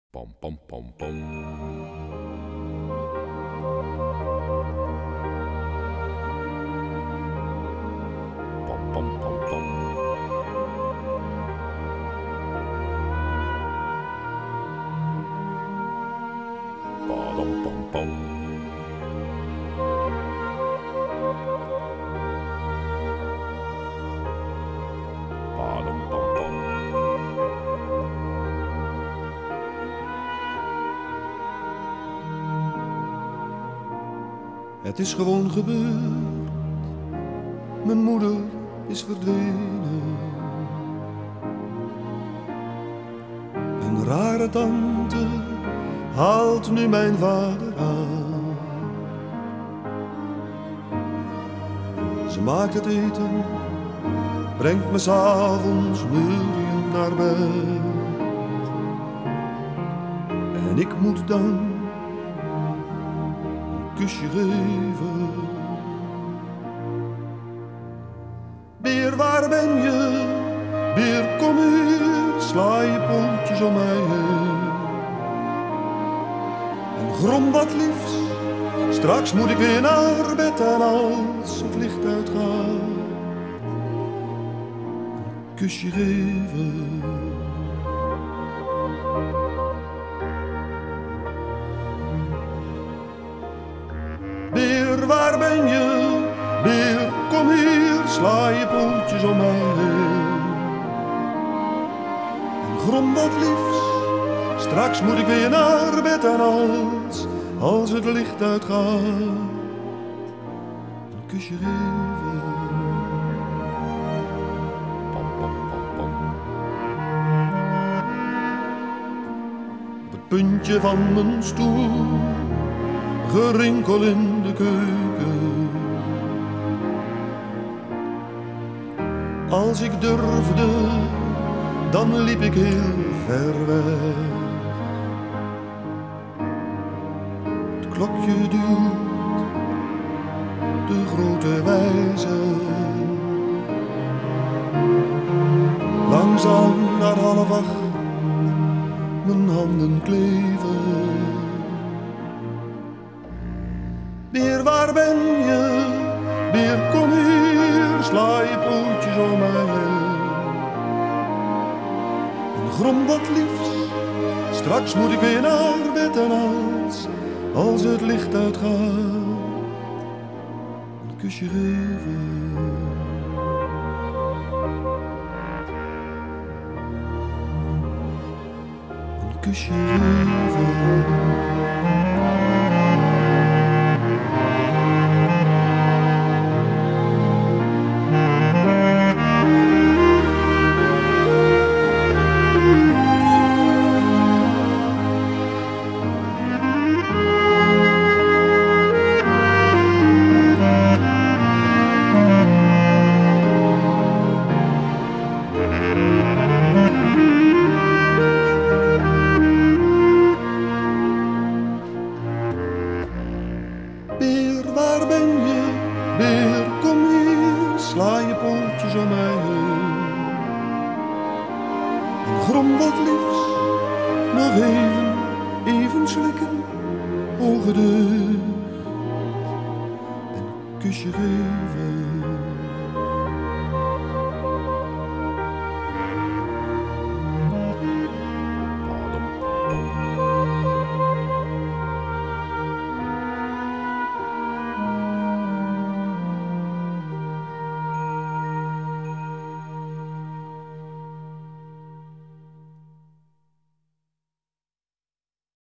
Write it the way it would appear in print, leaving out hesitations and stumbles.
Pom pom pom pom. Pom pom pom pom. Padom pom pom. Padom pom pom. Het is gewoon gebeurd, mijn moeder is verdwenen. Een rare tante haalt nu mijn vader aan. Ze maakt het eten, brengt me 's avonds neuriënd naar bed. En ik moet dan kusje geven. Beer, waar ben je? Beer, kom hier, sla je pootjes om mij heen. En grom wat liefs, straks moet ik weer naar bed. En als het licht uitgaat, een kusje geven. Beer, waar ben je? Beer, kom hier, sla je pootjes om mij heen. En grom wat liefs, straks moet ik weer naar bed. En als het licht uitgaat, een kusje geven. Pom pom pom pom. Op het puntje van mijn stoel, gerinkel in de keuken. Als ik durfde, dan liep ik heel ver weg. Het klokje duwt de grote wijze. Langzaam naar 7:30, mijn handen kleven. Beer, waar ben je? Beer, kom hier, sla je pootjes om mij heen. En grom wat liefs, straks moet ik weer naar bed. En als het licht uitgaat, een kusje geven. Een kusje geven. Beer, waar ben je? Beer, kom hier, sla je pootjes om mij heen. En grom wat liefs, nog even slikken, ogen dicht. En kusje geven.